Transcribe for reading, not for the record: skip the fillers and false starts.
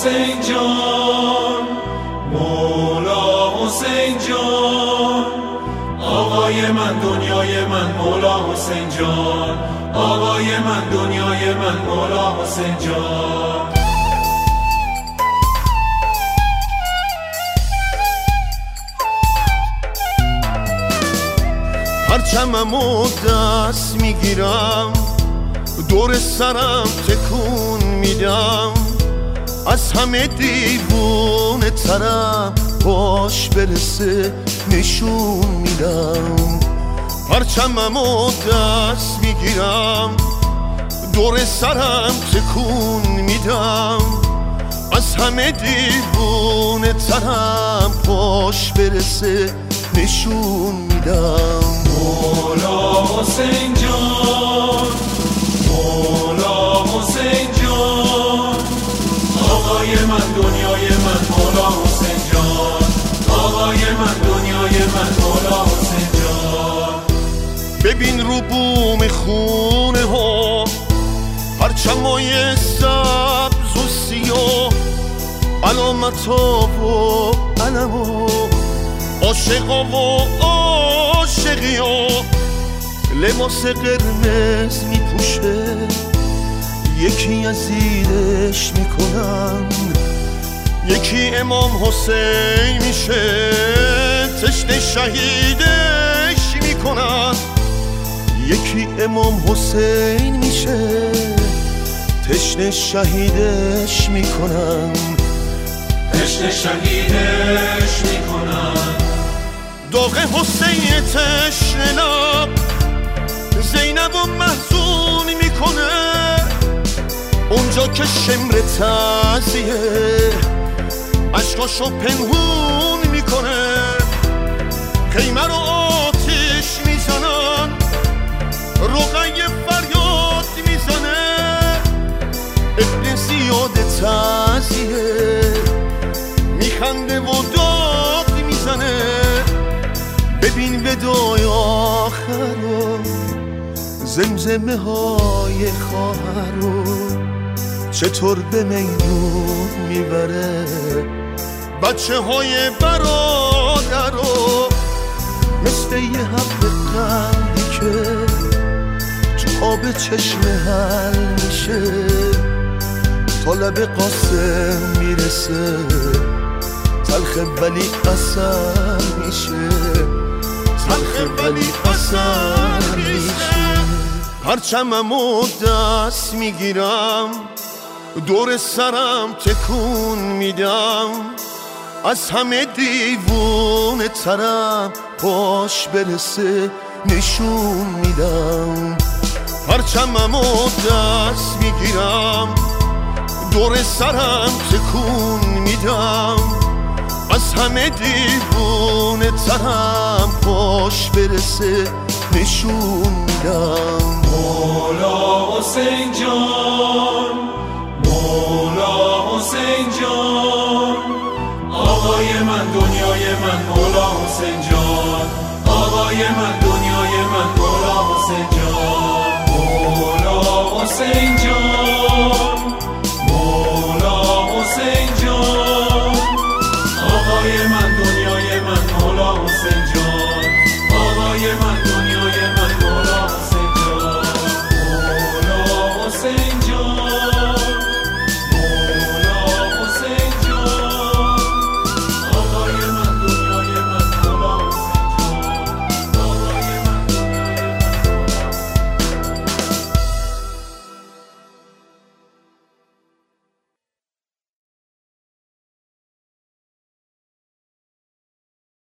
حسین جان، مولا حسین جان، آقای من دنیای من مولا حسین جان، آقای من دنیای من مولا حسین جان. پرچممو دست میگیرم، دور سرم تکون میدم، از همه دیوونه ترم، باش برسه نشون میدم. پرچممو دست میگیرم، دور سرم تکون میدم، از همه دیوونه ترم، باش برسه نشون میدم. مولا حسین جان، مولا حسین جان، آقای من دنیای من مولا حسین جان، آقای من دنیای من مولا حسین جان. ببین رو بوم خونه ها، پرچمای سبز و سیاه، علامتا و علما، عاشقا و عاشقیا، لباس قرمز میپوشه، یکی از زیرش میکنن، یکی امام حسین میشه، تشنه شهیدش میکنن، یکی امام حسین میشه، تشنه شهیدش میکنن، تشنه شهیدش میکنن. داغ حسین تشنه لب زینب و محزون میکنه، اونجا که شمر تعزیه عشقاشو پنهون میکنه، خیمه رو آتیش میزنن، رقیه فریاد میزنه، ابن زیاد تعزیه میخنده و داد میزنه. ببین ودای آخر رو، زمزمه های خواهر رو چطور به میدون میبره، بچه های برادر رو مثل یه حب قندی که تو آب چشم حل میشه، تا لب قاسم میرسه، تلخه ولی اثر میشه، تلخه ولی اثر میشه. پرچممو دست میگیرم، دور سرم تکون میدم، از همه دیوونه ترم، باش برسه نشون میدم. پرچممو دست میگیرم، دور سرم تکون میدم، از همه دیوونه ترم، باش برسه نشون میدم. مولا حسین جان، مولا حسین جان، آقای من دنیای من مولا حسین جان، آقای من دنیای من مولا حسین جان، مولا حسین جان.